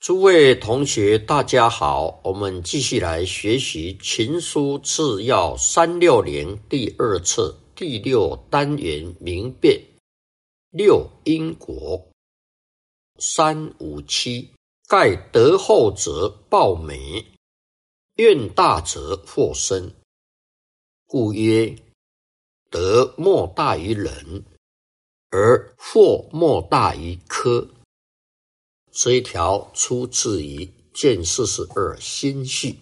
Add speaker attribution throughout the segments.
Speaker 1: 诸位同学大家好，我们继续来学习情书治要360第二册第6单元明辨6因果357盖得厚者报美，愿大者获生，故曰德莫大于仁，而祸莫大于科。这一条出自于卷42心序。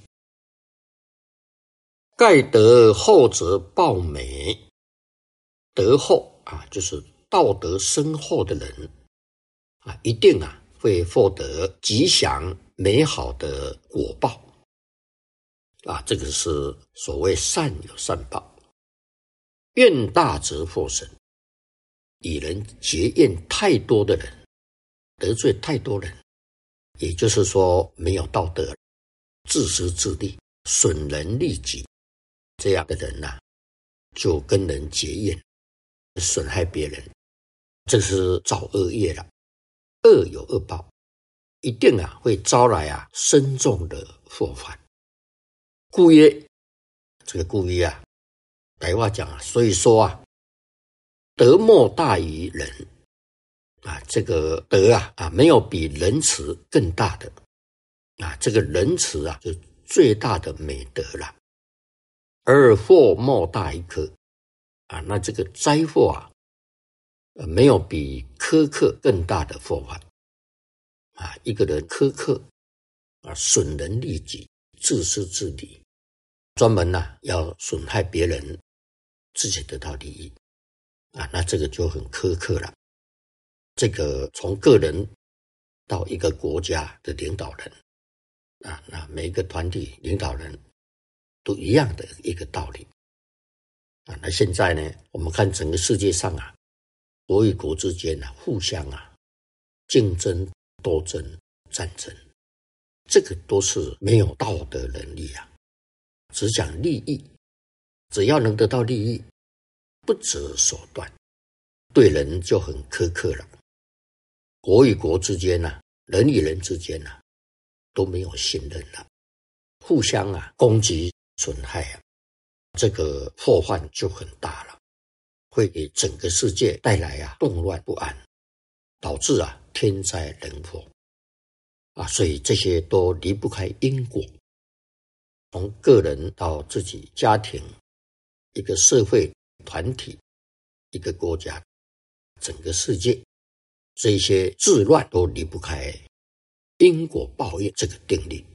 Speaker 1: 盖得厚者报美，德厚就是道德深厚的人一定会获得吉祥美好的果报这个是所谓善有善报。怨大则获生，与人结怨太多的人，得罪太多人，也就是说没有道德，自私自利，损人利己，这样的人就跟人结怨，损害别人，这是造恶业了。恶有恶报，一定会招来深重的祸患。故曰，这个故曰台话讲所以说德莫大于仁这个德没有比仁慈更大的这个仁慈就最大的美德了。而祸莫大于科那这个灾祸没有比苛刻更大的祸患一个人苛刻损人利己，自私自利，专门要损害别人，自己得到利益那这个就很苛刻了。这个从个人到一个国家的领导人那每一个团体领导人都一样的一个道理那现在呢，我们看整个世界上国与国之间互相竞争、斗争、战争，这个都是没有道德能力只讲利益，只要能得到利益，不择手段，对人就很苛刻了。国与国之间人与人之间都没有信任了，互相攻击损害这个祸患就很大了，会给整个世界带来动乱不安，导致天灾人祸所以这些都离不开因果。从个人到自己家庭，一个社会团体，一个国家，整个世界，这些治乱都离不开因果报应这个定律。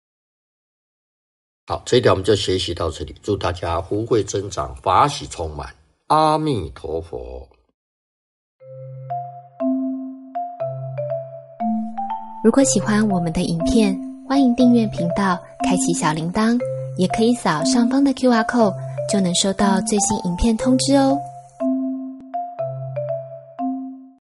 Speaker 1: 好，这一条我们就学习到这里，祝大家福慧增长，法喜充满，阿弥陀佛。
Speaker 2: 如果喜欢我们的影片，欢迎订阅频道，开启小铃铛，也可以扫上方的 QR code，就能收到最新影片通知哦。